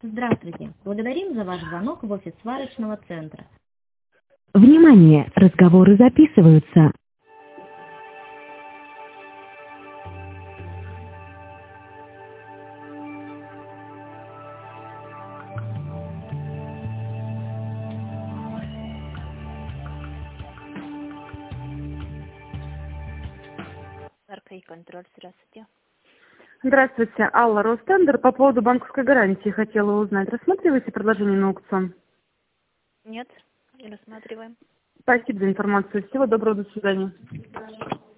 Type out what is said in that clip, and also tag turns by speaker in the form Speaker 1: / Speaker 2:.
Speaker 1: Здравствуйте. Благодарим за ваш звонок в офис сварочного центра.
Speaker 2: Внимание! Разговоры записываются.
Speaker 3: Арка и контроль, здравствуйте.
Speaker 4: Здравствуйте, Алла, Ростендер. По поводу банковской гарантии хотела узнать. Рассматриваете предложение на аукцион?
Speaker 3: Нет, не рассматриваем.
Speaker 4: Спасибо за информацию. Всего доброго, до свидания.